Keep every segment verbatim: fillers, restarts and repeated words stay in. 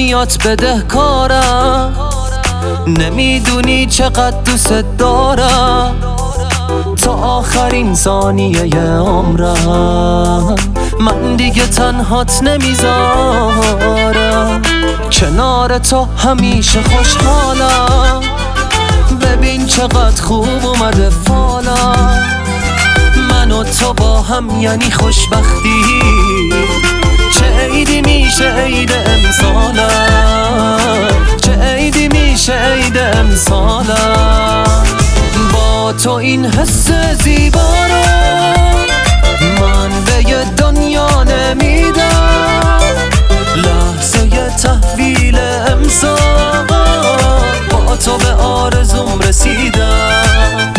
دنیات بدهکارم، نمیدونی چقدر دوست دارم. تا آخرین ثانیه عمرم من دیگه تنهات نمیذارم. کنار تو همیشه خوشحالم، ببین چقدر خوب اومده فالم. من و تو با هم یعنی خوشبختی، چه عیدی میشه عید امسالم، چه عیدی میشه عید امسالم. با تو این حس زیبا رو من به یه دنیا نمیدم. لحظه تحویل امسال با تو به آرزوم رسیدم.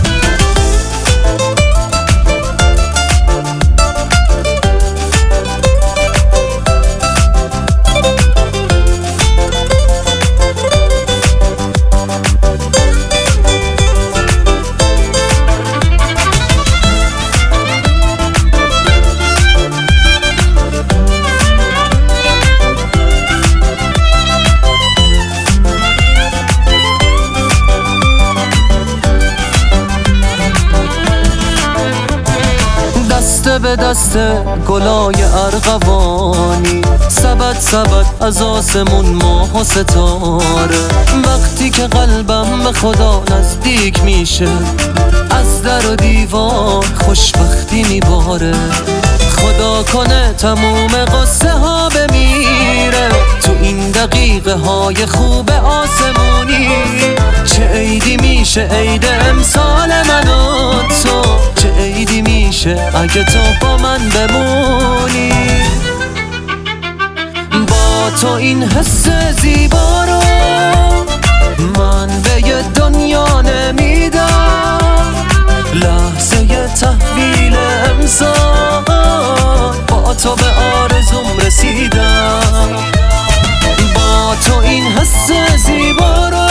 دست به دست گلای ارغوانی، سبد سبد از آسمون ماه و ستاره. وقتی که قلبم به خدا نزدیک میشه، از در و دیوار خوشبختی میباره. خدا کنه تموم قصه ها بمیره تو این دقیقه های خوب آسمونی. چه عیدی میشه عید امسال من و تو، چه عیدی میشه اگه تو با من بمونی. با تو این حس زیبا رو من به یه دنیا نمیدم. لحظه تحویل امسال با تو به آرزوم رسیدم. با تو این حس زیبا رو